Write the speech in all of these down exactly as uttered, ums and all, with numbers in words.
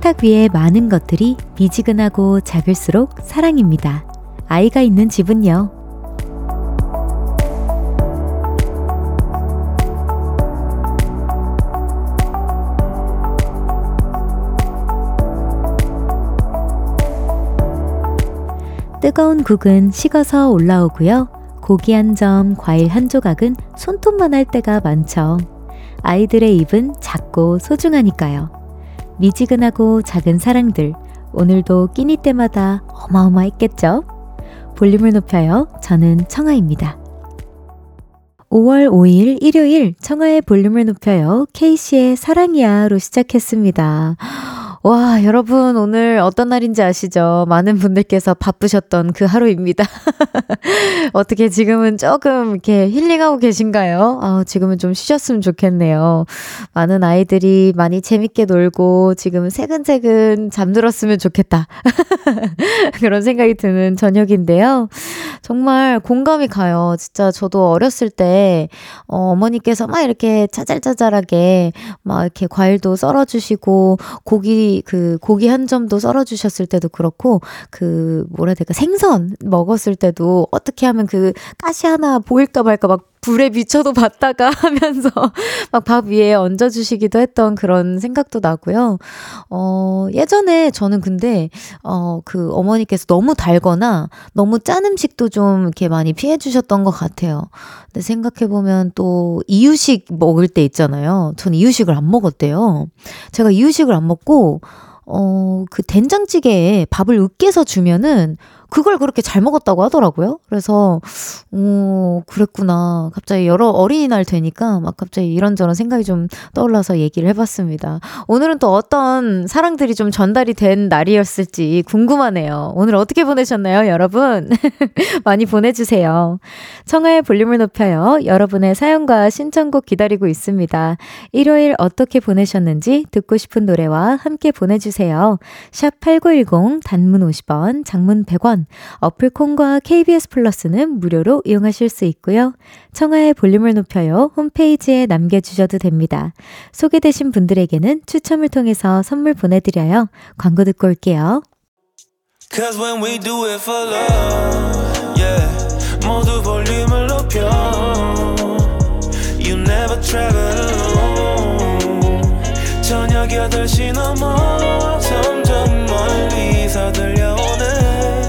식탁 위에 많은 것들이 미지근하고 작을수록 사랑입니다. 아이가 있는 집은요. 뜨거운 국은 식어서 올라오고요. 고기 한 점, 과일 한 조각은 손톱만 할 때가 많죠. 아이들의 입은 작고 소중하니까요. 미지근하고 작은 사랑들, 오늘도 끼니 때마다 어마어마했겠죠? 볼륨을 높여요. 저는 청아입니다. 오월 오일 일요일 청아의 볼륨을 높여요. 케이씨의 사랑이야로 시작했습니다. 와, 여러분 오늘 어떤 날인지 아시죠? 많은 분들께서 바쁘셨던 그 하루입니다. 어떻게 지금은 조금 이렇게 힐링하고 계신가요? 아, 지금은 좀 쉬셨으면 좋겠네요. 많은 아이들이 많이 재밌게 놀고 지금 새근새근 잠들었으면 좋겠다. 그런 생각이 드는 저녁인데요. 정말 공감이 가요. 진짜 저도 어렸을 때 어, 어머니께서 막 이렇게 짜잘짜잘하게 막 이렇게 과일도 썰어주시고 고기 그 고기 한 점도 썰어주셨을 때도 그렇고 그 뭐라 해야 될까 생선 먹었을 때도 어떻게 하면 그 가시 하나 보일까 말까 막 불에 비춰도 봤다가 하면서 막 밥 위에 얹어주시기도 했던 그런 생각도 나고요. 어, 예전에 저는 근데, 어, 그 어머니께서 너무 달거나 너무 짠 음식도 좀 이렇게 많이 피해 주셨던 것 같아요. 근데 생각해보면 또 이유식 먹을 때 있잖아요. 전 이유식을 안 먹었대요. 제가 이유식을 안 먹고, 어, 그 된장찌개에 밥을 으깨서 주면은 그걸 그렇게 잘 먹었다고 하더라고요. 그래서 어, 그랬구나. 갑자기 여러 어린이날 되니까 막 갑자기 이런저런 생각이 좀 떠올라서 얘기를 해봤습니다. 오늘은 또 어떤 사랑들이 좀 전달이 된 날이었을지 궁금하네요. 오늘 어떻게 보내셨나요, 여러분? 많이 보내주세요. 청하의 볼륨을 높여요. 여러분의 사연과 신청곡 기다리고 있습니다. 일요일 어떻게 보내셨는지 듣고 싶은 노래와 함께 보내주세요. 샵 팔구일공 단문 오십 원, 장문 백 원, 어플 콩과 케이비에스 플러스는 무료로 이용하실 수 있고요. 청하의 볼륨을 높여요. 홈페이지에 남겨주셔도 됩니다. 소개되신 분들에게는 추첨을 통해서 선물 보내드려요. 광고 듣고 올게요. Cause when we do it for love, yeah. 모두 볼륨을 높여. You never travel alone. 저녁 여덟 시 넘어 점점 멀리서 들려오는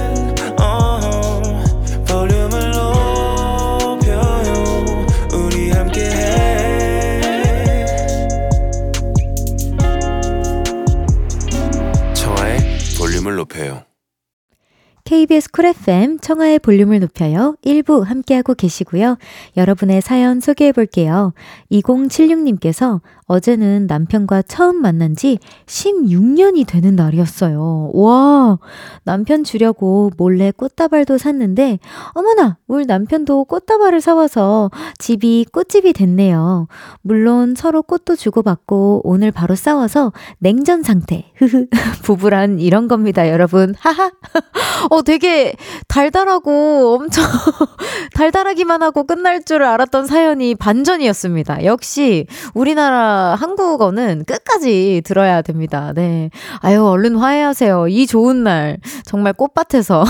볼륨을 높여요. 케이비에스 쿨 에프엠 청하의 볼륨을 높여요. 일 부 함께하고 계시고요. 여러분의 사연 소개해볼게요. 이공칠육 님께서 어제는 남편과 처음 만난 지 십육 년이 되는 날이었어요. 와, 남편 주려고 몰래 꽃다발도 샀는데 어머나, 우리 남편도 꽃다발을 사와서 집이 꽃집이 됐네요. 물론 서로 꽃도 주고받고 오늘 바로 싸워서 냉전 상태. 부부란 이런 겁니다, 여러분. 하하. 어, 되게 달달하고 엄청 달달하기만 하고 끝날 줄 알았던 사연이 반전이었습니다. 역시 우리나라 한국어는 끝까지 들어야 됩니다. 네. 아유, 얼른 화해하세요. 이 좋은 날 정말 꽃밭에서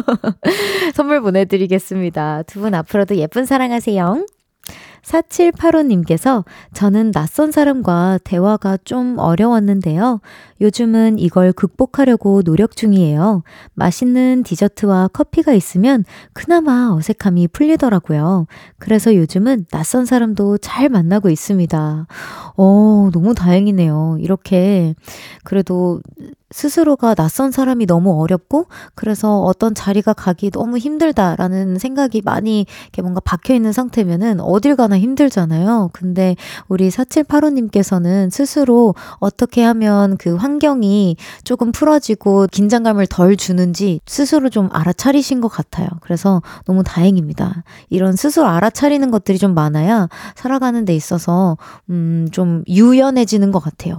선물 보내드리겠습니다. 두 분 앞으로도 예쁜 사랑하세요. 사칠팔오 님께서 저는 낯선 사람과 대화가 좀 어려웠는데요. 요즘은 이걸 극복하려고 노력 중이에요. 맛있는 디저트와 커피가 있으면 그나마 어색함이 풀리더라고요. 그래서 요즘은 낯선 사람도 잘 만나고 있습니다. 어, 너무 다행이네요. 이렇게 그래도 스스로가 낯선 사람이 너무 어렵고 그래서 어떤 자리가 가기 너무 힘들다라는 생각이 많이 이렇게 뭔가 박혀있는 상태면은 어딜 가나 힘들잖아요. 근데 우리 사칠팔오 님께서는 스스로 어떻게 하면 그 환경이 조금 풀어지고 긴장감을 덜 주는지 스스로 좀 알아차리신 것 같아요. 그래서 너무 다행입니다. 이런 스스로 알아차리는 것들이 좀 많아야 살아가는 데 있어서 음, 좀 유연해지는 것 같아요.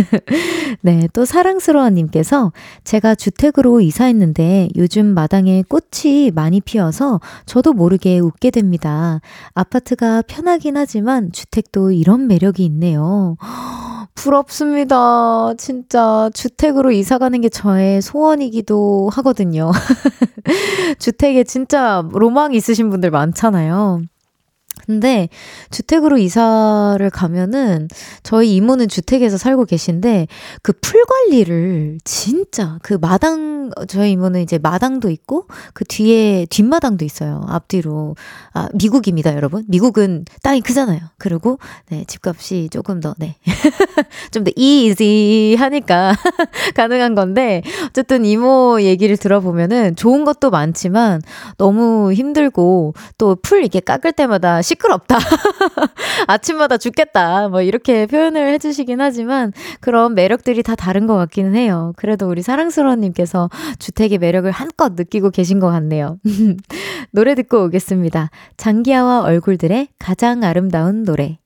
네, 또 사랑스러운 님께서 제가 주택으로 이사했는데 요즘 마당에 꽃이 많이 피어서 저도 모르게 웃게 됩니다. 아파트가 편하긴 하지만 주택도 이런 매력이 있네요. 부럽습니다. 진짜 주택으로 이사 가는 게 저의 소원이기도 하거든요. 주택에 진짜 로망 있으신 분들 많잖아요. 근데 주택으로 이사를 가면은 저희 이모는 주택에서 살고 계신데 그 풀 관리를 진짜 그 마당 저희 이모는 이제 마당도 있고 그 뒤에 뒷마당도 있어요. 앞뒤로. 아, 미국입니다, 여러분. 미국은 땅이 크잖아요. 그리고 네, 집값이 조금 더 네. 좀 더 easy 하니까 가능한 건데 어쨌든 이모 얘기를 들어보면은 좋은 것도 많지만 너무 힘들고 또 풀 이렇게 깎을 때마다 시끄럽다. 아침마다 죽겠다. 뭐 이렇게 표현을 해주시긴 하지만 그런 매력들이 다 다른 것 같기는 해요. 그래도 우리 사랑스러운 님께서 주택의 매력을 한껏 느끼고 계신 것 같네요. 노래 듣고 오겠습니다. 장기하와 얼굴들의 가장 아름다운 노래.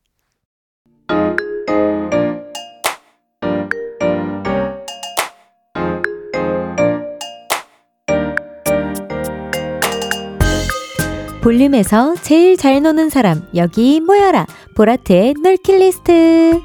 볼륨에서 제일 잘 노는 사람 여기 모여라. 보라트의 놀킬리스트.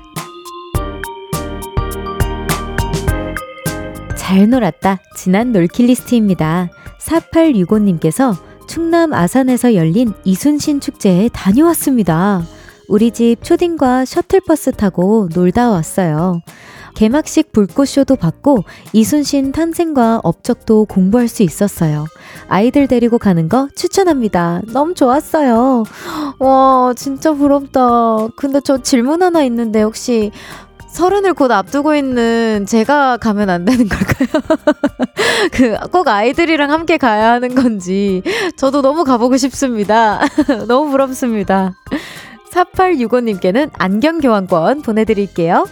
잘 놀았다. 지난 놀킬리스트입니다. 사팔육오 님께서 충남 아산에서 열린 이순신 축제에 다녀왔습니다. 우리 집 초딩과 셔틀버스 타고 놀다 왔어요. 개막식 불꽃쇼도 봤고 이순신 탄생과 업적도 공부할 수 있었어요. 아이들 데리고 가는 거 추천합니다. 너무 좋았어요. 와, 진짜 부럽다. 근데 저 질문 하나 있는데 혹시 서른을 곧 앞두고 있는 제가 가면 안 되는 걸까요? 그 꼭 아이들이랑 함께 가야 하는 건지 저도 너무 가보고 싶습니다. 너무 부럽습니다. 사팔육오 님께는 안경 교환권 보내드릴게요.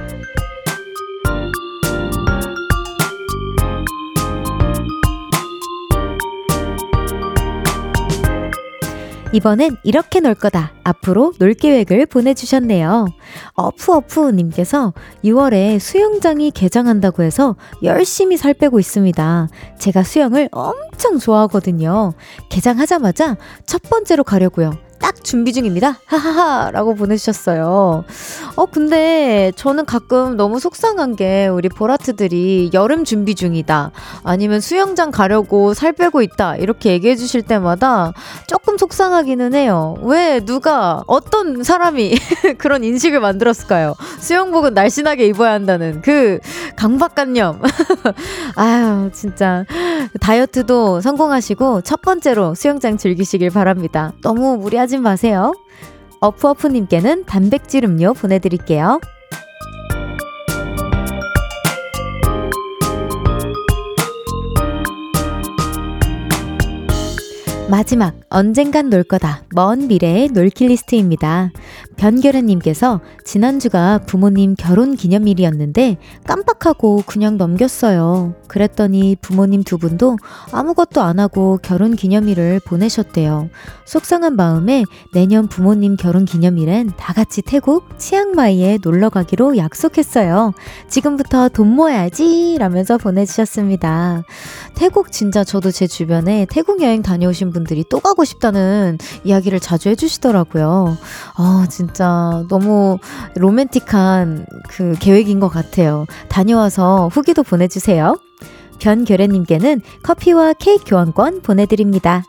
이번엔 이렇게 놀 거다. 앞으로 놀 계획을 보내주셨네요. 어프어프님께서 유월에 수영장이 개장한다고 해서 열심히 살 빼고 있습니다. 제가 수영을 엄청 좋아하거든요. 개장하자마자 첫 번째로 가려고요. 딱 준비 중입니다. 하하하 라고 보내주셨어요. 어 근데 저는 가끔 너무 속상한 게 우리 보라트들이 여름 준비 중이다 아니면 수영장 가려고 살 빼고 있다 이렇게 얘기해 주실 때마다 조금 속상하기는 해요. 왜 누가 어떤 사람이 그런 인식을 만들었을까요? 수영복은 날씬하게 입어야 한다는 그 강박관념. 아유 진짜 다이어트도 성공하시고 첫 번째로 수영장 즐기시길 바랍니다. 너무 무리하지 마세요. 어프어프님께는 단백질 음료 보내드릴게요. 마지막 언젠간 놀 거다. 먼 미래의 놀킬리스트입니다. 변결애님께서 지난주가 부모님 결혼 기념일이었는데 깜빡하고 그냥 넘겼어요. 그랬더니 부모님 두 분도 아무것도 안 하고 결혼 기념일을 보내셨대요. 속상한 마음에 내년 부모님 결혼 기념일엔 다 같이 태국 치앙마이에 놀러 가기로 약속했어요. 지금부터 돈 모아야지 라면서 보내주셨습니다. 태국 진짜 저도 제 주변에 태국 여행 다녀오신 분들이 또 가고 싶다는 이야기를 자주 해주시더라고요. 아 진짜 너무 로맨틱한 그 계획인 것 같아요. 다녀와서 후기도 보내주세요. 변결애님께는 커피와 케이크 교환권 보내드립니다.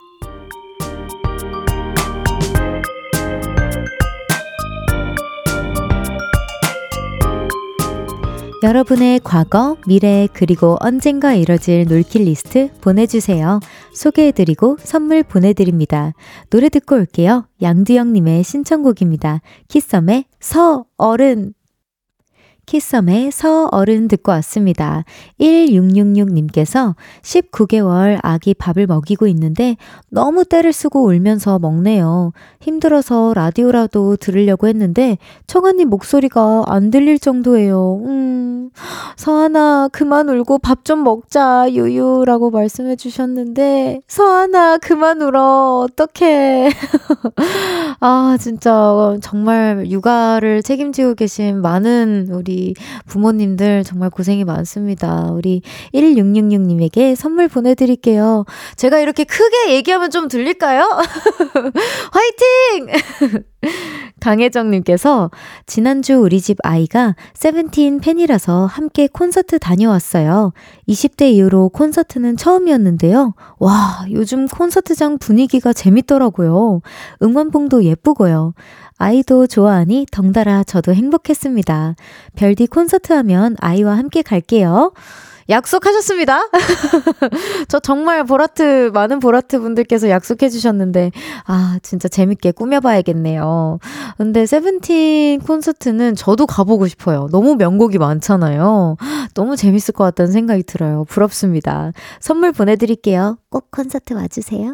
여러분의 과거, 미래, 그리고 언젠가 이뤄질 놀킬 리스트 보내주세요. 소개해드리고 선물 보내드립니다. 노래 듣고 올게요. 양두영님의 신청곡입니다. 키썸의 서어른. 키썸의 서어른 듣고 왔습니다. 일육육육님께서 십구 개월 아기 밥을 먹이고 있는데 너무 떼를 쓰고 울면서 먹네요. 힘들어서 라디오라도 들으려고 했는데 청아님 목소리가 안 들릴 정도예요. 음, 서하나 그만 울고 밥 좀 먹자 유유라고 말씀해 주셨는데 서하나 그만 울어 어떡해. 아 진짜 정말 육아를 책임지고 계신 많은 우리 부모님들 정말 고생이 많습니다. 우리 일육육육님에게 선물 보내드릴게요. 제가 이렇게 크게 얘기하면 좀 들릴까요? 화이팅! 강혜정님께서 지난주 우리 집 아이가 세븐틴 팬이라서 함께 콘서트 다녀왔어요. 이십 대 이후로 콘서트는 처음이었는데요. 와, 요즘 콘서트장 분위기가 재밌더라고요. 응원봉도 예쁘고요. 아이도 좋아하니 덩달아 저도 행복했습니다. 별디 콘서트 하면 아이와 함께 갈게요. 약속하셨습니다. 저 정말 보라트, 많은 보라트 분들께서 약속해 주셨는데, 아, 진짜 재밌게 꾸며봐야겠네요. 근데 세븐틴 콘서트는 저도 가보고 싶어요. 너무 명곡이 많잖아요. 너무 재밌을 것 같다는 생각이 들어요. 부럽습니다. 선물 보내드릴게요. 꼭 콘서트 와주세요.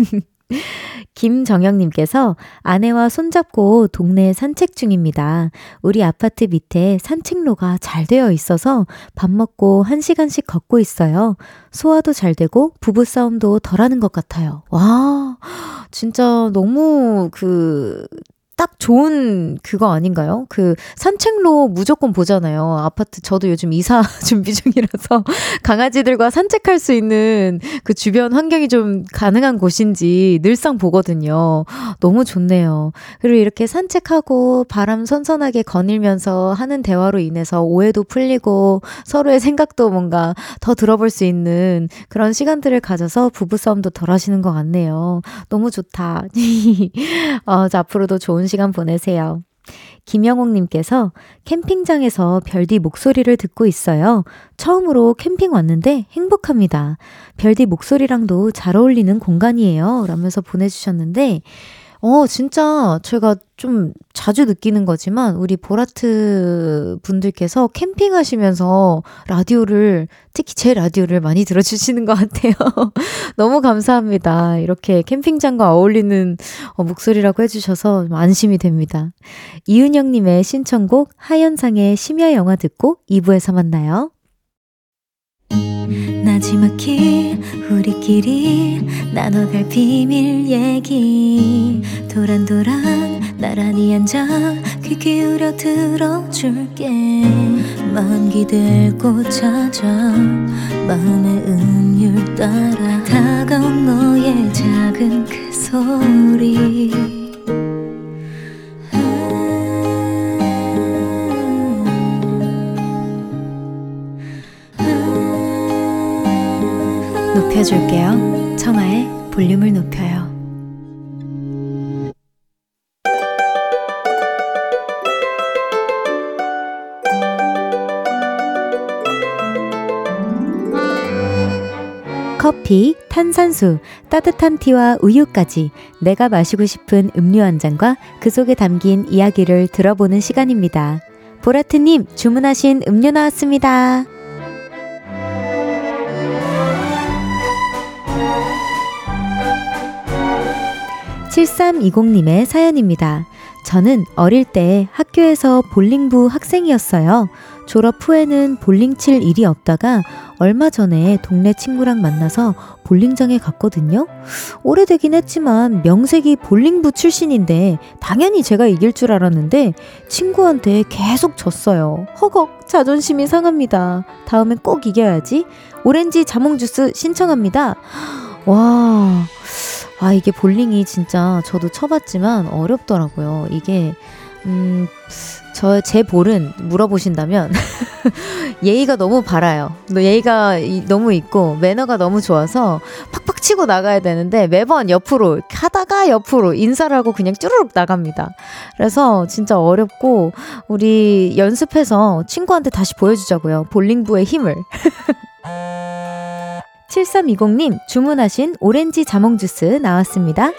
김정영님께서 아내와 손잡고 동네 산책 중입니다. 우리 아파트 밑에 산책로가 잘 되어 있어서 밥 먹고 한 시간씩 걷고 있어요. 소화도 잘 되고 부부싸움도 덜하는 것 같아요. 와, 진짜 너무 그... 딱 좋은 그거 아닌가요? 그 산책로 무조건 보잖아요. 아파트 저도 요즘 이사 준비 중이라서 강아지들과 산책할 수 있는 그 주변 환경이 좀 가능한 곳인지 늘상 보거든요. 너무 좋네요. 그리고 이렇게 산책하고 바람 선선하게 거닐면서 하는 대화로 인해서 오해도 풀리고 서로의 생각도 뭔가 더 들어볼 수 있는 그런 시간들을 가져서 부부싸움도 덜 하시는 것 같네요. 너무 좋다. 어, 앞으로도 좋은 시간 보내세요. 김영옥님께서 캠핑장에서 별디 목소리를 듣고 있어요. 처음으로 캠핑 왔는데 행복합니다. 별디 목소리랑도 잘 어울리는 공간이에요. 라면서 보내주셨는데 어, 진짜 제가 좀 자주 느끼는 거지만 우리 보라트 분들께서 캠핑하시면서 라디오를, 특히 제 라디오를 많이 들어주시는 것 같아요. 너무 감사합니다. 이렇게 캠핑장과 어울리는 어, 목소리라고 해주셔서 안심이 됩니다. 이은영님의 신청곡 하현상의 심야 영화 듣고 이 부에서 만나요. 나지막히 우리끼리 나눠갈 비밀 얘기 도란도란 나란히 앉아 귀 기울여 들어줄게 마음 기대고 찾아 마음의 음율 따라 다가온 너의 작은 그 소리 높여줄게요. 청하의 볼륨을 높여요. 커피, 탄산수, 따뜻한 티와 우유까지 내가 마시고 싶은 음료 한 잔과 그 속에 담긴 이야기를 들어보는 시간입니다. 보라트님, 주문하신 음료 나왔습니다. 칠삼이공님의 사연입니다. 저는 어릴 때 학교에서 볼링부 학생이었어요. 졸업 후에는 볼링 칠 일이 없다가 얼마 전에 동네 친구랑 만나서 볼링장에 갔거든요. 오래되긴 했지만 명색이 볼링부 출신인데 당연히 제가 이길 줄 알았는데 친구한테 계속 졌어요. 허걱, 자존심이 상합니다. 다음엔 꼭 이겨야지. 오렌지 자몽 주스 신청합니다. 와... 아, 이게 볼링이 진짜 저도 쳐봤지만 어렵더라고요. 이게, 음, 저, 제 볼은 물어보신다면, 예의가 너무 바라요. 예의가 너무 있고, 매너가 너무 좋아서 팍팍 치고 나가야 되는데, 매번 옆으로, 하다가 옆으로 인사를 하고 그냥 쭈르륵 나갑니다. 그래서 진짜 어렵고, 우리 연습해서 친구한테 다시 보여주자고요. 볼링부의 힘을. 칠삼이공님 주문하신 오렌지 자몽 주스 나왔습니다.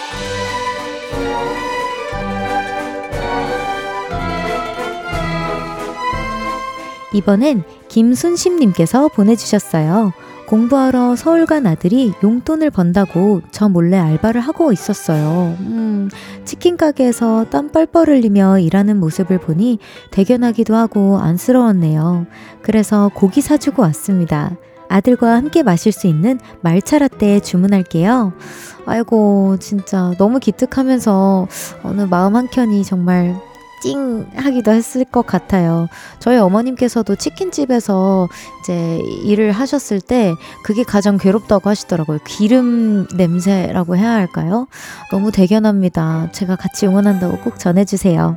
이번엔 김순심님께서 보내주셨어요. 공부하러 서울 간 아들이 용돈을 번다고 저 몰래 알바를 하고 있었어요. 음, 치킨 가게에서 땀 뻘뻘 흘리며 일하는 모습을 보니 대견하기도 하고 안쓰러웠네요. 그래서 고기 사주고 왔습니다. 아들과 함께 마실 수 있는 말차 라떼 주문할게요. 아이고, 진짜 너무 기특하면서 어느 마음 한켠이 정말 찡하기도 했을 것 같아요. 저희 어머님께서도 치킨집에서 이제 일을 하셨을 때 그게 가장 괴롭다고 하시더라고요. 기름 냄새라고 해야 할까요? 너무 대견합니다. 제가 같이 응원한다고 꼭 전해주세요.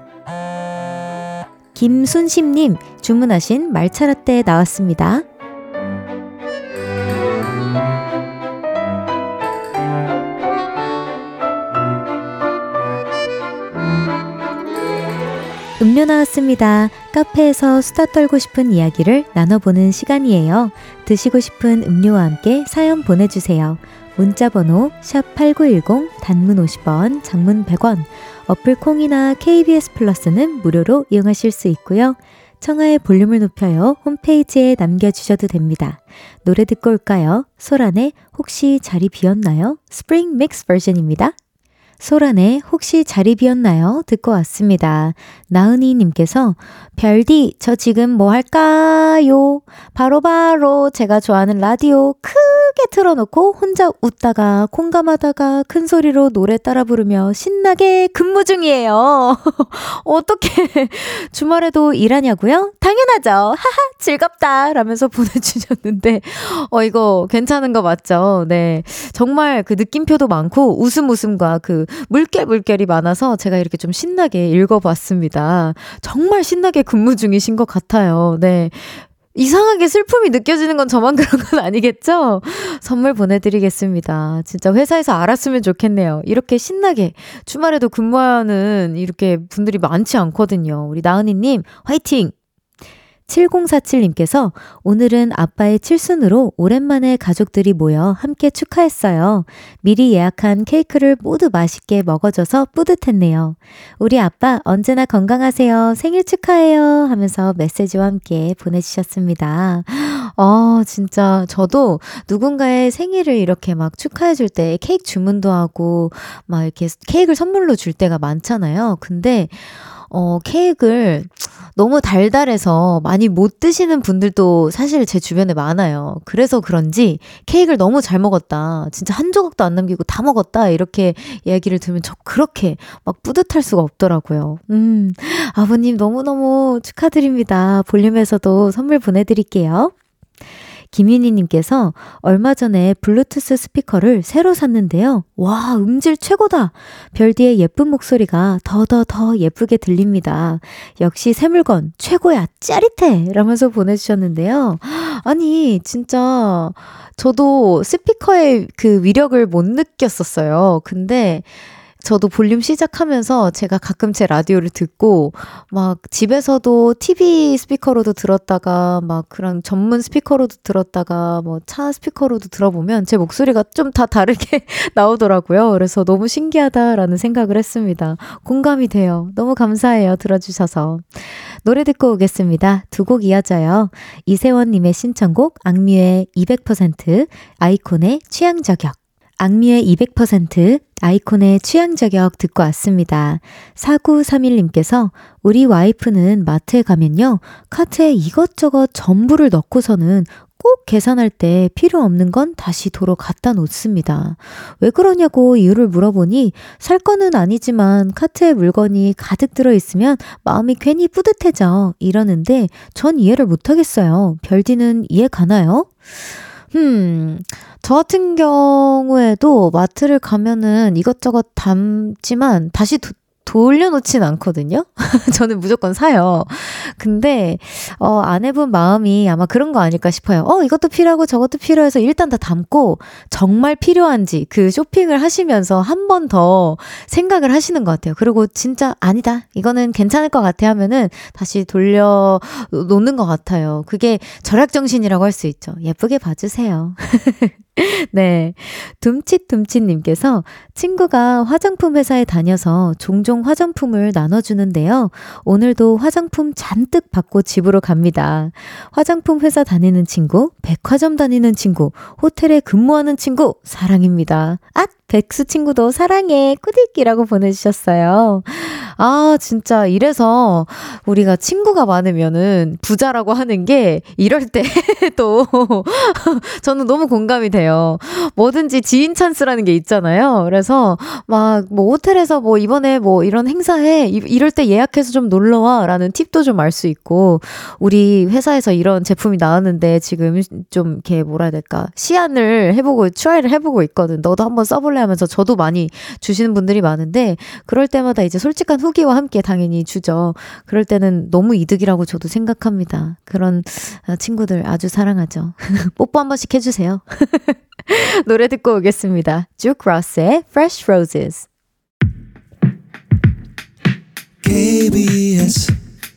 김순심님 주문하신 말차라떼 나왔습니다. 음료 나왔습니다. 카페에서 수다 떨고 싶은 이야기를 나눠보는 시간이에요. 드시고 싶은 음료와 함께 사연 보내주세요. 문자번호 샵 팔구일공, 단문 오십 원, 장문 백 원, 어플 콩이나 케이비에스 플러스는 무료로 이용하실 수 있고요. 청하의 볼륨을 높여요 홈페이지에 남겨주셔도 됩니다. 노래 듣고 올까요? 소란의 혹시 자리 비었나요? 스프링 믹스 버전입니다. 소란의 혹시 자리 비었나요? 듣고 왔습니다. 나은이님께서 별디 저 지금 뭐 할까요? 바로바로 제가 좋아하는 라디오 크게 틀어놓고 혼자 웃다가 공감하다가 큰 소리로 노래 따라 부르며 신나게 근무 중이에요. 어떻게 주말에도 일하냐고요? 당연하죠. 하하 즐겁다 라면서 보내주셨는데 어 이거 괜찮은 거 맞죠? 네, 정말 그 느낌표도 많고 웃음 웃음과 그 물결 물결이 많아서 제가 이렇게 좀 신나게 읽어봤습니다. 정말 신나게 근무 중이신 것 같아요. 네. 이상하게 슬픔이 느껴지는 건 저만 그런 건 아니겠죠? 선물 보내드리겠습니다. 진짜 회사에서 알았으면 좋겠네요. 이렇게 신나게 주말에도 근무하는 이렇게 분들이 많지 않거든요. 우리 나은이님 화이팅! 칠공사칠님께서 오늘은 아빠의 칠순으로 오랜만에 가족들이 모여 함께 축하했어요. 미리 예약한 케이크를 모두 맛있게 먹어줘서 뿌듯했네요. 우리 아빠 언제나 건강하세요. 생일 축하해요 하면서 메시지와 함께 보내주셨습니다. 어, 진짜 저도 누군가의 생일을 이렇게 막 축하해줄 때 케이크 주문도 하고 막 이렇게 케이크를 선물로 줄 때가 많잖아요. 근데 어, 케이크를 너무 달달해서 많이 못 드시는 분들도 사실 제 주변에 많아요. 그래서 그런지 케이크를 너무 잘 먹었다. 진짜 한 조각도 안 남기고 다 먹었다. 이렇게 이야기를 들으면 저 그렇게 막 뿌듯할 수가 없더라고요. 음, 아버님 너무너무 축하드립니다. 볼륨에서도 선물 보내드릴게요. 김윤희님께서 얼마 전에 블루투스 스피커를 새로 샀는데요. 와, 음질 최고다. 별디의 예쁜 목소리가 더더 더 예쁘게 들립니다. 역시 새 물건 최고야. 짜릿해. 라면서 보내주셨는데요. 아니 진짜 저도 스피커의 그 위력을 못 느꼈었어요. 근데 저도 볼륨 시작하면서 제가 가끔 제 라디오를 듣고 막 집에서도 티비 스피커로도 들었다가 막 그런 전문 스피커로도 들었다가 뭐 차 스피커로도 들어보면 제 목소리가 좀 다 다르게 나오더라고요. 그래서 너무 신기하다라는 생각을 했습니다. 공감이 돼요. 너무 감사해요. 들어주셔서. 노래 듣고 오겠습니다. 두 곡 이어져요. 이세원님의 신청곡 악뮤의 이백 퍼센트, 아이콘의 취향 저격. 악뮤의 이백 퍼센트, 아이콘의 취향 저격 듣고 왔습니다. 사구삼일님께서 우리 와이프는 마트에 가면요. 카트에 이것저것 전부를 넣고서는 꼭 계산할 때 필요 없는 건 다시 도로 갖다 놓습니다. 왜 그러냐고 이유를 물어보니 살 거는 아니지만 카트에 물건이 가득 들어있으면 마음이 괜히 뿌듯해져 이러는데 전 이해를 못하겠어요. 별디는 이해 가나요? 음, 저 같은 경우에도 마트를 가면은 이것저것 담지만 다시 도, 돌려놓진 않거든요. 저는 무조건 사요. 근데 어, 아내분 마음이 아마 그런 거 아닐까 싶어요. 어, 이것도 필요하고 저것도 필요해서 일단 다 담고 정말 필요한지 그 쇼핑을 하시면서 한 번 더 생각을 하시는 것 같아요. 그리고 진짜 아니다. 이거는 괜찮을 것 같아 하면은 다시 돌려놓는 것 같아요. 그게 절약정신이라고 할 수 있죠. 예쁘게 봐주세요. 네. 둠칫둠칫님께서 친구가 화장품 회사에 다녀서 종종 화장품을 나눠주는데요. 오늘도 화장품 잔뜩 받고 집으로 갑니다. 화장품 회사 다니는 친구, 백화점 다니는 친구, 호텔에 근무하는 친구, 사랑입니다. 앗! 백수 친구도 사랑해 꾸디끼라고 보내주셨어요. 아 진짜 이래서 우리가 친구가 많으면은 부자라고 하는 게 이럴 때 또 저는 너무 공감이 돼요. 뭐든지 지인 찬스라는 게 있잖아요. 그래서 막 뭐 호텔에서 뭐 이번에 뭐 이런 행사해 이, 이럴 때 예약해서 좀 놀러와 라는 팁도 좀 알 수 있고, 우리 회사에서 이런 제품이 나왔는데 지금 좀 이렇게 뭐라 해야 될까 시안을 해보고 트라이를 해보고 있거든. 너도 한번 써볼래 하면서 저도 많이 주시는 분들이 많은데, 그럴 때마다 이제 솔직한 후기와 함께 당연히 주죠. 그럴 때는 너무 이득이라고 저도 생각합니다. 그런 친구들 아주 사랑하죠. 뽀뽀 한 번씩 해주세요. 노래 듣고 오겠습니다. 주크 로스의 Fresh Roses. 케이비에스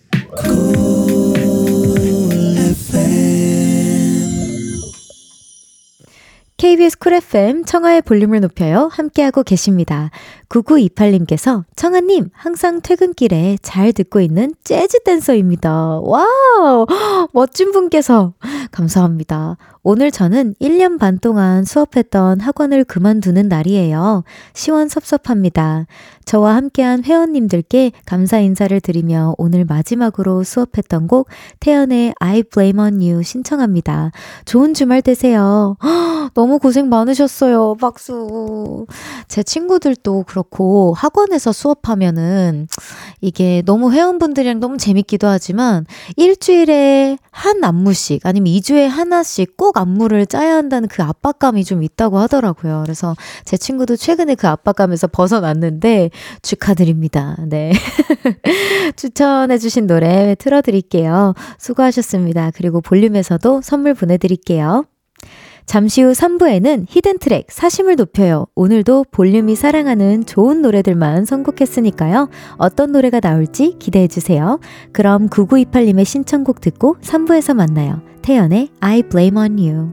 케이비에스 쿨 에프엠 청하의 볼륨을 높여요. 함께하고 계십니다. 구구이팔님께서 청하님 항상 퇴근길에 잘 듣고 있는 재즈 댄서입니다. 와우 멋진 분께서 감사합니다. 오늘 저는 일 년 반 동안 수업했던 학원을 그만두는 날이에요. 시원섭섭합니다. 저와 함께한 회원님들께 감사 인사를 드리며 오늘 마지막으로 수업했던 곡 태연의 I Blame on You 신청합니다. 좋은 주말 되세요. 허, 너무 고생 많으셨어요. 박수. 제 친구들도 그렇고 학원에서 수업하면은 이게 너무 회원분들이랑 너무 재밌기도 하지만 일주일에 한 안무씩 아니면 이 주에 하나씩 꼭 안무를 짜야 한다는 그 압박감이 좀 있다고 하더라고요. 그래서 제 친구도 최근에 그 압박감에서 벗어났는데 축하드립니다. 네. 추천해주신 노래 틀어드릴게요. 수고하셨습니다. 그리고 볼륨에서도 선물 보내드릴게요. 잠시 후 삼 부에는 히든트랙 사심을 높여요. 오늘도 볼륨이 사랑하는 좋은 노래들만 선곡했으니까요. 어떤 노래가 나올지 기대해주세요. 그럼 구구이팔님의 신청곡 듣고 삼 부에서 만나요. 태연의 I Blame on You.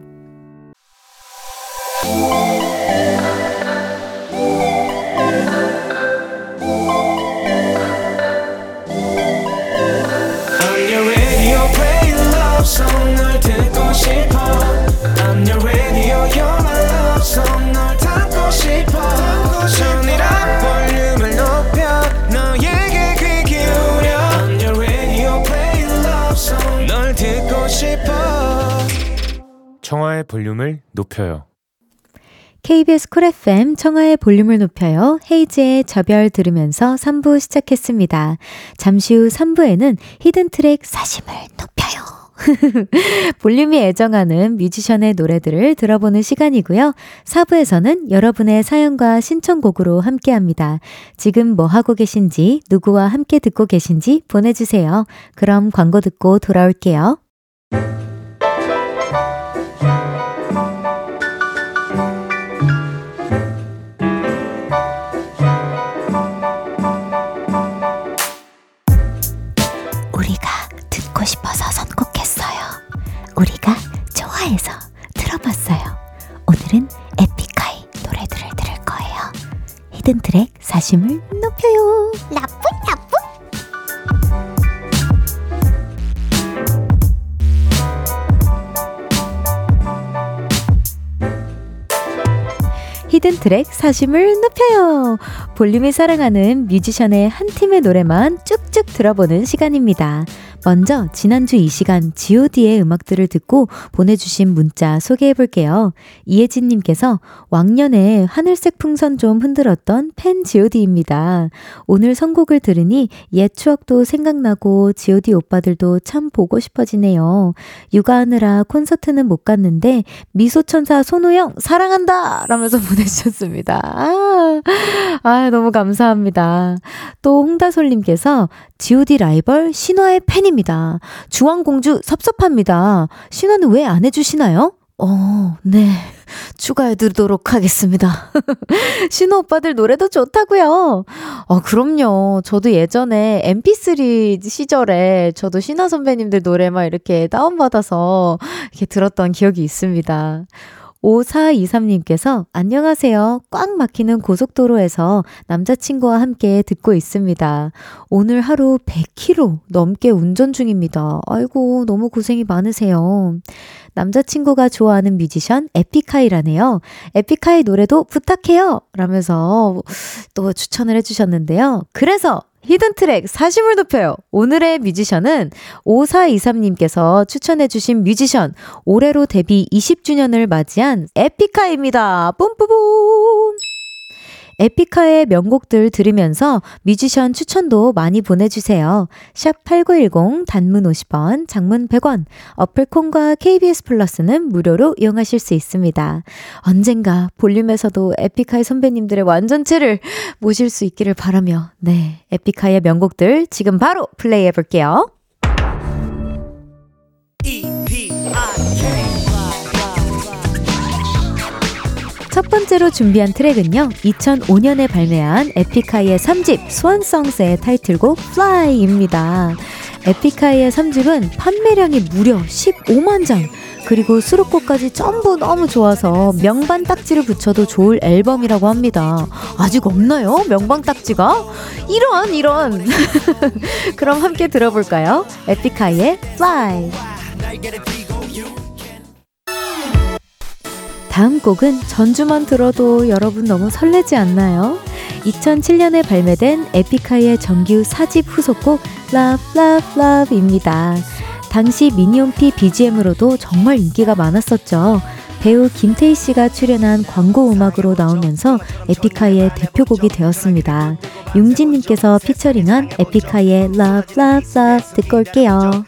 I'm your radio play love song 널 듣고 싶어 I'm your radio you're my love song 널 담고 싶어 Turn it up 볼륨을 높여 너에게 귀 기울여 I'm your radio play love song 널 듣고 싶어 청하의 볼륨을 높여요. 케이비에스 쿨 에프엠 청하의 볼륨을 높여요. 헤이즈의 저별 들으면서 삼 부 시작했습니다. 잠시 후 삼 부에는 히든트랙 사심을 높여요. 볼륨이 애정하는 뮤지션의 노래들을 들어보는 시간이고요. 사 부에서는 여러분의 사연과 신청곡으로 함께합니다. 지금 뭐 하고 계신지, 누구와 함께 듣고 계신지 보내주세요. 그럼 광고 듣고 돌아올게요. 우리가 듣고 싶어서 선곡했어요. 우리가 좋아해서 들어봤어요. 오늘은 에픽하이 노래들을 들을 거예요. 히든트랙 사심을 높여요. 나쁜 나쁜. 히든트랙 사심을 높여요. 볼륨이 사랑하는 뮤지션의 한 팀의 노래만 쭉쭉 들어보는 시간입니다. 먼저 지난주 이 시간 지 오 디의 음악들을 듣고 보내주신 문자 소개해볼게요. 이혜진님께서 왕년에 하늘색 풍선 좀 흔들었던 팬 지 오 디입니다. 오늘 선곡을 들으니 옛 추억도 생각나고 지 오 디 오빠들도 참 보고 싶어지네요. 육아하느라 콘서트는 못 갔는데 미소천사 손호영 사랑한다! 라면서 보내주셨습니다. 아, 아 너무 감사합니다. 또 홍다솔님께서 지 오 디 라이벌 신화의 팬입니다. 주황공주 섭섭합니다. 신화는 왜 안 해주시나요? 어, 네. 추가해드리도록 하겠습니다. 신호 오빠들 노래도 좋다고요. 어, 그럼요. 저도 예전에 엠피쓰리 시절에 저도 신화 선배님들 노래 막 이렇게 다운받아서 이렇게 들었던 기억이 있습니다. 오사이삼님께서 안녕하세요. 꽉 막히는 고속도로에서 남자친구와 함께 듣고 있습니다. 오늘 하루 백 킬로미터 넘게 운전 중입니다. 아이고 너무 고생이 많으세요. 남자친구가 좋아하는 뮤지션 에픽하이라네요. 에픽하이 노래도 부탁해요 라면서 또 추천을 해주셨는데요. 그래서 히든트랙 사심을 높여요. 오늘의 뮤지션은 오사이삼님께서 추천해주신 뮤지션 올해로 데뷔 이십 주년을 맞이한 에픽하이입니다. 뿜뿌뿜. 에픽하의 명곡들 들으면서 뮤지션 추천도 많이 보내주세요. 샵 팔구일공 단문 오십 원, 장문 백 원, 어플콘과 케이비에스 플러스는 무료로 이용하실 수 있습니다. 언젠가 볼륨에서도 에픽하이 선배님들의 완전체를 모실 수 있기를 바라며 네, 에픽하의 명곡들 지금 바로 플레이해볼게요. 첫 번째로 준비한 트랙은요. 이천오년에 발매한 에픽하이의 삼 집 스완송스의 타이틀곡 Fly입니다. 에픽하이의 삼 집은 판매량이 무려 십오만 장, 그리고 수록곡까지 전부 너무 좋아서 명반 딱지를 붙여도 좋을 앨범이라고 합니다. 아직 없나요? 명반 딱지가? 이런 이런 그럼 함께 들어볼까요? 에픽하이의 Fly. 다음 곡은 전주만 들어도 여러분 너무 설레지 않나요? 이천칠년에 발매된 에픽하이의 정규 사 집 후속곡 Love Love Love입니다. 당시 미니홈피 비지엠으로도 정말 인기가 많았었죠. 배우 김태희 씨가 출연한 광고 음악으로 나오면서 에픽하이의 대표곡이 되었습니다. 융진님께서 피처링한 에픽하이의 Love Love Love 듣고 올게요.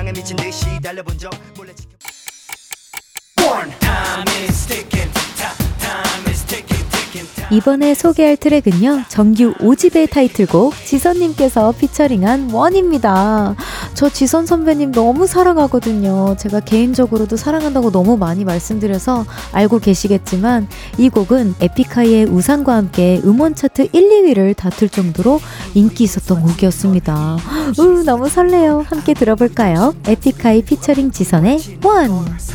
이번에 소개할 트랙은요. 정규 오 집의 타이틀곡 지선님께서 피처링한 원입니다. 저 지선 선배님 너무 사랑하거든요. 제가 개인적으로도 사랑한다고 너무 많이 말씀드려서 알고 계시겠지만 이 곡은 에픽하이의 우산과 함께 음원 차트 일, 이위를 다툴 정도로 인기 있었던 곡이었습니다. 우, 너무 설레요. 함께 들어볼까요? 에픽하이 피처링 지선의 원.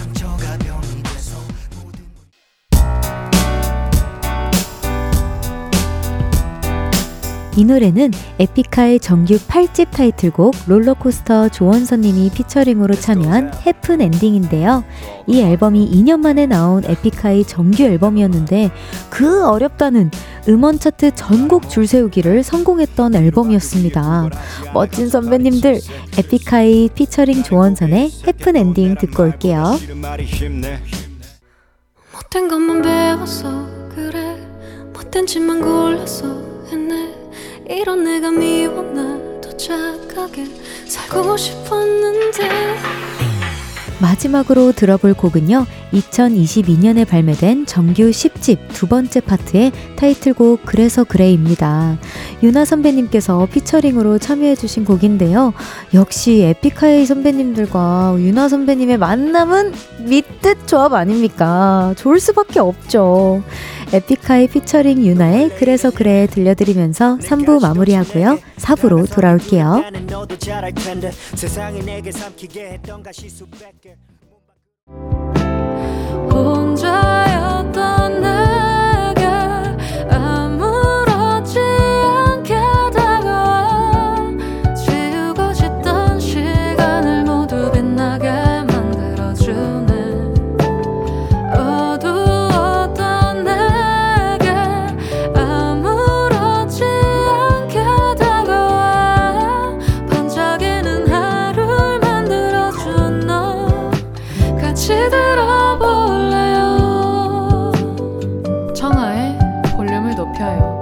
이 노래는 에픽하의 정규 팔 집 타이틀곡 롤러코스터 조원선님이 피처링으로 참여한 해픈 엔딩인데요. 이 앨범이 이 년 만에 나온 에픽하의 정규 앨범이었는데 그 어렵다는 음원 차트 전곡 줄세우기를 성공했던 앨범이었습니다. 멋진 선배님들, 에픽하이 피처링 조원선의 해픈 엔딩 듣고 올게요. 못된 것만 배웠어 그래 못된 짓만 골랐어 했네 이런 내가 미워 나도 착하게 살고 싶었는데. 마지막으로 들어볼 곡은요. 이천이십이년에 발매된 정규 십 집 두 번째 파트의 타이틀곡 그래서 그래입니다. 유나 선배님께서 피처링으로 참여해주신 곡인데요. 역시 에픽하이 선배님들과 유나 선배님의 만남은 믿듯 조합 아닙니까? 좋을 수밖에 없죠. 에픽하이 피처링 유나의 그래서 그래 들려드리면서 삼 부 마무리하고요. 사 부로 돌아올게요. 혼자였던 내게 아무렇지 않게 다가와 지우고 싶던 시간을 모두 빛나게 만들어주네. 어두웠던 내게 아무렇지 않게 다가와 반짝이는 하루를 만들어준 너 같이 들어볼래요. 청하의 볼륨을 높여요.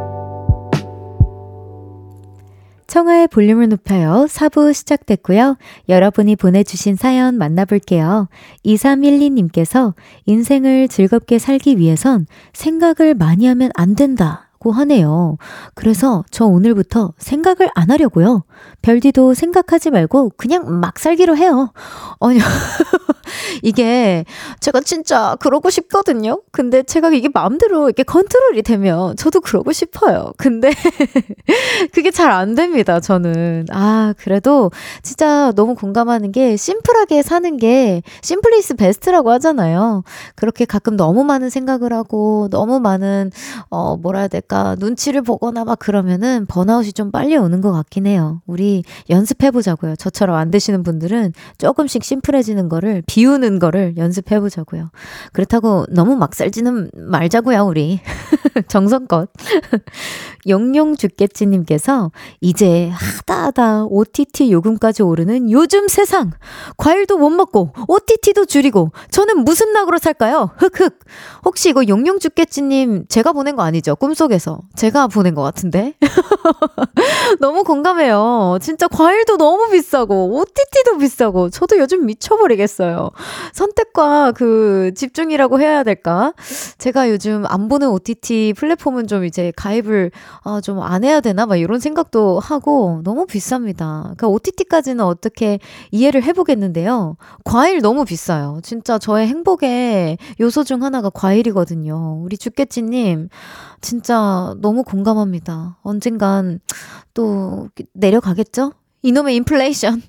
청하의 볼륨을 높여요. 사 부 시작됐고요. 여러분이 보내주신 사연 만나볼게요. 이삼일이님께서 인생을 즐겁게 살기 위해선 생각을 많이 하면 안 된다고 하네요. 그래서 저 오늘부터 생각을 안 하려고요. 별디도 생각하지 말고 그냥 막 살기로 해요. 아니요. 이게 제가 진짜 그러고 싶거든요. 근데 제가 이게 마음대로 이렇게 컨트롤이 되면 저도 그러고 싶어요. 근데 그게 잘 안 됩니다, 저는. 아, 그래도 진짜 너무 공감하는 게 심플하게 사는 게 심플 이즈 베스트라고 하잖아요. 그렇게 가끔 너무 많은 생각을 하고 너무 많은 어 뭐라 해야 될까 눈치를 보거나 막 그러면은 번아웃이 좀 빨리 오는 것 같긴 해요. 우리 연습해보자고요. 저처럼 안 되시는 분들은 조금씩 심플해지는 거를 비우는 거를 연습해보자고요. 그렇다고 너무 막 살지는 말자고요, 우리. 정성껏. 용용 죽겠지님께서 이제 하다하다 오티티 요금까지 오르는 요즘 세상. 과일도 못 먹고 오티티도 줄이고 저는 무슨 낙으로 살까요? 흑흑. 혹시 이거 용용 죽겠지님 제가 보낸 거 아니죠? 꿈속에서. 제가 보낸 것 같은데. 너무 공감해요. 진짜 과일도 너무 비싸고 오티티도 비싸고 저도 요즘 미쳐버리겠어요. 선택과 그 집중이라고 해야 될까? 제가 요즘 안 보는 오티티 플랫폼은 좀 이제 가입을 아, 좀 안 해야 되나? 막 이런 생각도 하고 너무 비쌉니다. 그러니까 오티티까지는 어떻게 이해를 해보겠는데요. 과일 너무 비싸요. 진짜 저의 행복의 요소 중 하나가 과일이거든요. 우리 죽겠지님 진짜 너무 공감합니다. 언젠간 또 내려가겠죠? 이놈의 인플레이션.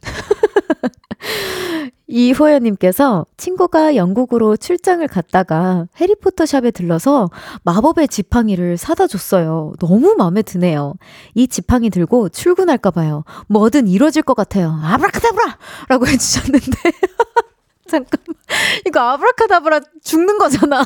이호연님께서 친구가 영국으로 출장을 갔다가 해리포터 샵에 들러서 마법의 지팡이를 사다 줬어요. 너무 마음에 드네요. 이 지팡이 들고 출근할까봐요. 뭐든 이루어질 것 같아요. 아브라카다브라! 라고 해주셨는데 잠깐만 이거 아브라카다브라 죽는 거잖아.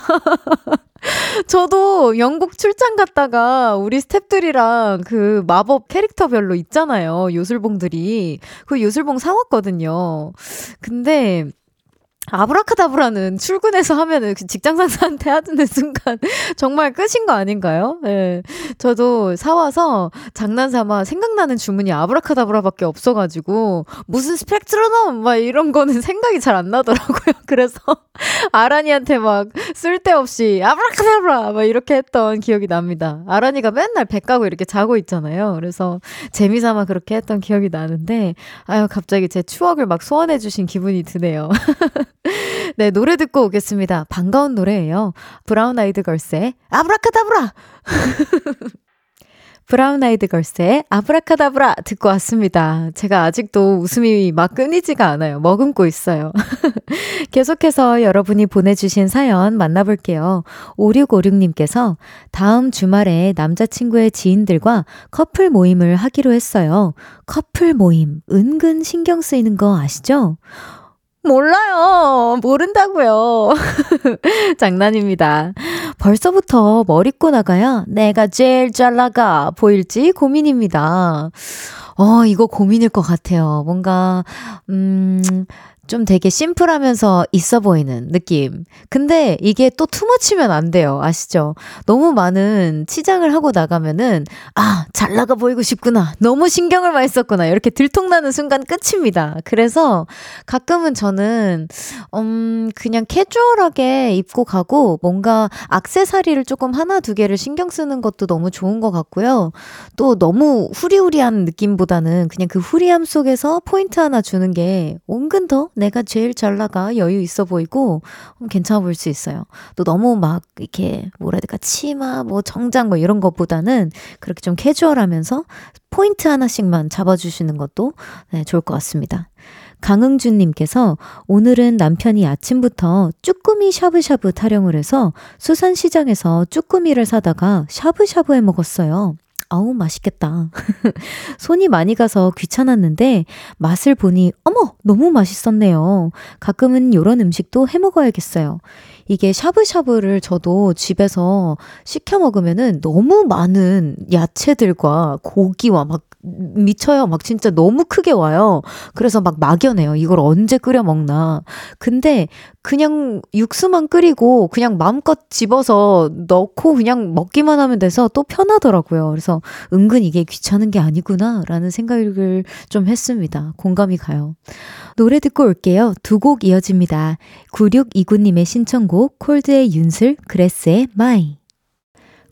저도 영국 출장 갔다가 우리 스탭들이랑 그 마법 캐릭터별로 있잖아요. 요술봉들이. 그 요술봉 사왔거든요. 근데 아브라카다브라는 출근해서 하면은 직장 상사한테 하는 순간 정말 끝인 거 아닌가요? 예. 네. 저도 사와서 장난삼아 생각나는 주문이 아브라카다브라밖에 없어가지고 무슨 스펙트로놈 막 이런 거는 생각이 잘 안 나더라고요. 그래서 아란이한테 막 쓸데없이 아브라카다브라 막 이렇게 했던 기억이 납니다. 아란이가 맨날 배 까고 이렇게 자고 있잖아요. 그래서 재미삼아 그렇게 했던 기억이 나는데 아유 갑자기 제 추억을 막 소환해주신 기분이 드네요. 네, 노래 듣고 오겠습니다. 반가운 노래예요. 브라운 아이드 걸스의 아브라카다브라! 브라운 아이드 걸스의 아브라카다브라 듣고 왔습니다. 제가 아직도 웃음이 막 끊이지가 않아요. 머금고 있어요. 계속해서 여러분이 보내주신 사연 만나볼게요. 오육오육님께서 다음 주말에 남자친구의 지인들과 커플 모임을 하기로 했어요. 커플 모임 은근 신경 쓰이는 거 아시죠? 몰라요. 모른다고요. 장난입니다. 벌써부터 머 입고 나가야 내가 제일 잘 나가 보일지 고민입니다. 어, 이거 고민일 것 같아요. 뭔가 음... 좀 되게 심플하면서 있어 보이는 느낌. 근데 이게 또 투머치면 안 돼요. 아시죠? 너무 많은 치장을 하고 나가면은 아, 잘 나가 보이고 싶구나. 너무 신경을 많이 썼구나. 이렇게 들통나는 순간 끝입니다. 그래서 가끔은 저는 음, 그냥 캐주얼하게 입고 가고 뭔가 액세서리를 조금 하나 두 개를 신경 쓰는 것도 너무 좋은 것 같고요. 또 너무 후리후리한 느낌보다는 그냥 그 후리함 속에서 포인트 하나 주는 게 은근 더 내가 제일 잘 나가 여유 있어 보이고 괜찮아 보일 수 있어요. 또 너무 막 이렇게 뭐라 해야 될까 치마 뭐 정장 뭐 이런 것보다는 그렇게 좀 캐주얼하면서 포인트 하나씩만 잡아주시는 것도 네, 좋을 것 같습니다. 강흥준님께서 오늘은 남편이 아침부터 쭈꾸미 샤브샤브 타령을 해서 수산시장에서 쭈꾸미를 사다가 샤브샤브 해 먹었어요. 아우 맛있겠다. 손이 많이 가서 귀찮았는데 맛을 보니 어머 너무 맛있었네요. 가끔은 이런 음식도 해 먹어야겠어요. 이게 샤브샤브를 저도 집에서 시켜 먹으면은 너무 많은 야채들과 고기와 막 미쳐요. 막 진짜 너무 크게 와요. 그래서 막 막연해요. 이걸 언제 끓여 먹나. 근데 그냥 육수만 끓이고 그냥 마음껏 집어서 넣고 그냥 먹기만 하면 돼서 또 편하더라고요. 그래서 은근 이게 귀찮은 게 아니구나 라는 생각을 좀 했습니다. 공감이 가요. 노래 듣고 올게요. 두 곡 이어집니다. 구육이구님의 신청곡 콜드의 윤슬, 그레스의 마이.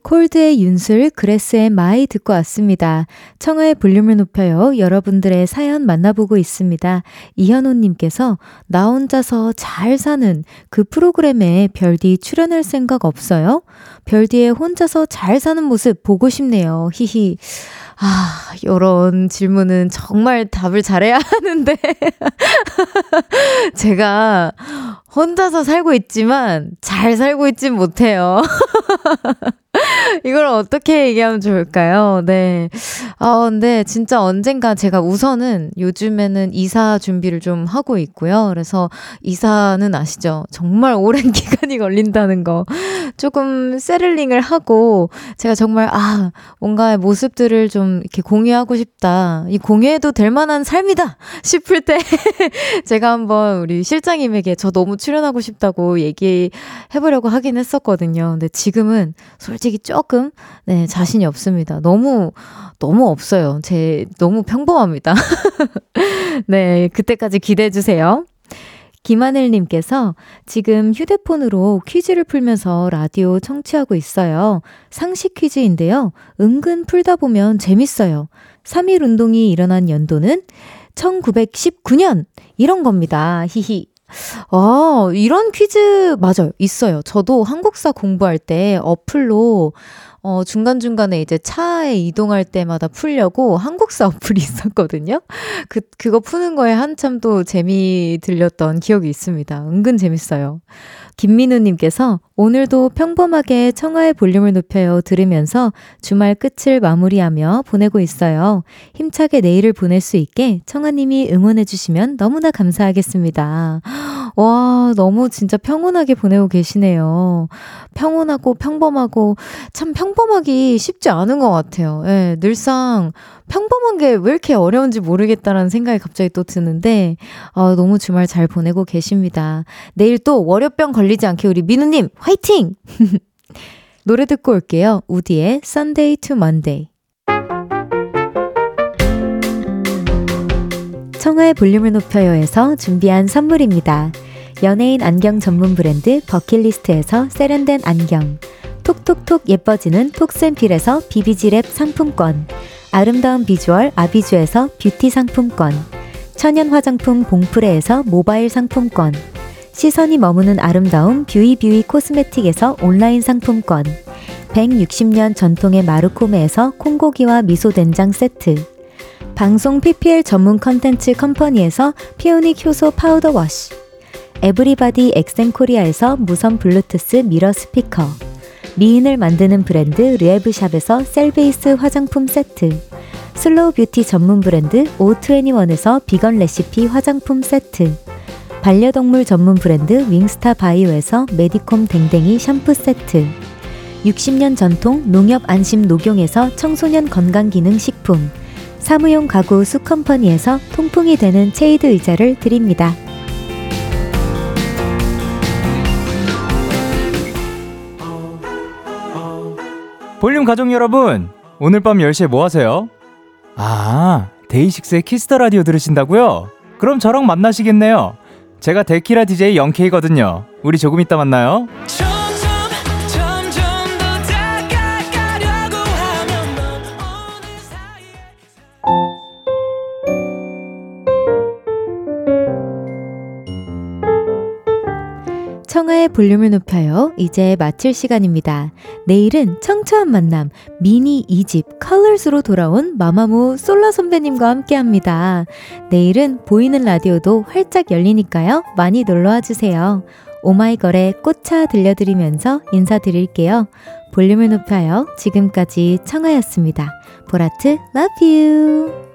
콜드의 윤술, 그레스의 마이 듣고 왔습니다. 청하의 볼륨을 높여요. 여러분들의 사연 만나보고 있습니다. 이현호님께서 나 혼자서 잘 사는 그 프로그램에 별디 출연할 생각 없어요? 별디의 혼자서 잘 사는 모습 보고 싶네요. 히히. 아, 요런 질문은 정말 답을 잘해야 하는데 제가 혼자서 살고 있지만 잘 살고 있진 못해요. 이걸 어떻게 얘기하면 좋을까요? 네. 아, 근데 진짜 언젠가 제가 우선은 요즘에는 이사 준비를 좀 하고 있고요. 그래서 이사는 아시죠? 정말 오랜 기간이 걸린다는 거. 조금 세틀링을 하고 제가 정말 아, 뭔가의 모습들을 좀 이렇게 공유하고 싶다. 이 공유해도 될 만한 삶이다 싶을 때 제가 한번 우리 실장님에게 저 너무 출연하고 싶다고 얘기해보려고 하긴 했었거든요. 근데 지금은 솔직히 조금 네, 자신이 없습니다. 너무 너무 없어요. 제 너무 평범합니다. 네, 그때까지 기대해주세요. 김하늘님께서 지금 휴대폰으로 퀴즈를 풀면서 라디오 청취하고 있어요. 상식 퀴즈인데요. 은근 풀다 보면 재밌어요. 삼일 운동이 일어난 연도는 천구백십구 년 이런 겁니다. 히히. 아, 이런 퀴즈 맞아요. 있어요. 저도 한국사 공부할 때 어플로 어, 중간중간에 이제 차에 이동할 때마다 풀려고 한국사 어플이 있었거든요. 그, 그거 푸는 거에 한참 또 재미 들렸던 기억이 있습니다. 은근 재밌어요. 김민우님께서 오늘도 평범하게 청하의 볼륨을 높여요 들으면서 주말 끝을 마무리하며 보내고 있어요. 힘차게 내일을 보낼 수 있게 청하님이 응원해주시면 너무나 감사하겠습니다. 와, 너무 진짜 평온하게 보내고 계시네요. 평온하고 평범하고 참 평범하기 쉽지 않은 것 같아요. 예, 늘상 평범한 게 왜 이렇게 어려운지 모르겠다라는 생각이 갑자기 또 드는데 아, 너무 주말 잘 보내고 계십니다. 내일 또 월요병 걸리지 않게 우리 민우님 화이팅! 노래 듣고 올게요. 우디의 Sunday to Monday. 청하의 볼륨을 높여요에서 준비한 선물입니다. 연예인 안경 전문 브랜드 버킷리스트에서 세련된 안경, 톡톡톡 예뻐지는 톡센필에서 비비지랩 상품권, 아름다운 비주얼 아비주에서 뷰티 상품권, 천연 화장품 봉프레에서 모바일 상품권, 시선이 머무는 아름다움 뷰이뷰이 코스메틱에서 온라인 상품권, 백육십 년 전통의 마루코메에서 콩고기와 미소된장 세트, 방송 피피엘 전문 컨텐츠 컴퍼니에서 피오닉 효소 파우더 워시, 에브리바디 엑센코리아에서 무선 블루투스 미러 스피커, 미인을 만드는 브랜드 르에브샵에서 셀베이스 화장품 세트, 슬로우 뷰티 전문 브랜드 오이십일에서 비건 레시피 화장품 세트, 반려동물 전문 브랜드 윙스타 바이오에서 메디콤 댕댕이 샴푸 세트, 육십 년 전통 농협 안심 녹용에서 청소년 건강기능식품, 사무용 가구 수컴퍼니에서 통풍이 되는 체이드 의자를 드립니다. 볼륨 가족 여러분, 오늘 밤 열 시에 뭐 하세요? 아, 데이식스의 키스터 라디오 들으신다고요? 그럼 저랑 만나시겠네요. 제가 데키라 디제이 영케이거든요. 우리 조금 이따 만나요. 청하의 볼륨을 높여요. 이제 마칠 시간입니다. 내일은 청초한 만남 미니 이 집 컬러스로 돌아온 마마무 솔라 선배님과 함께합니다. 내일은 보이는 라디오도 활짝 열리니까요. 많이 놀러와 주세요. 오마이걸의 꽃차 들려드리면서 인사드릴게요. 볼륨을 높여요. 지금까지 청하였습니다. 보라트 love you.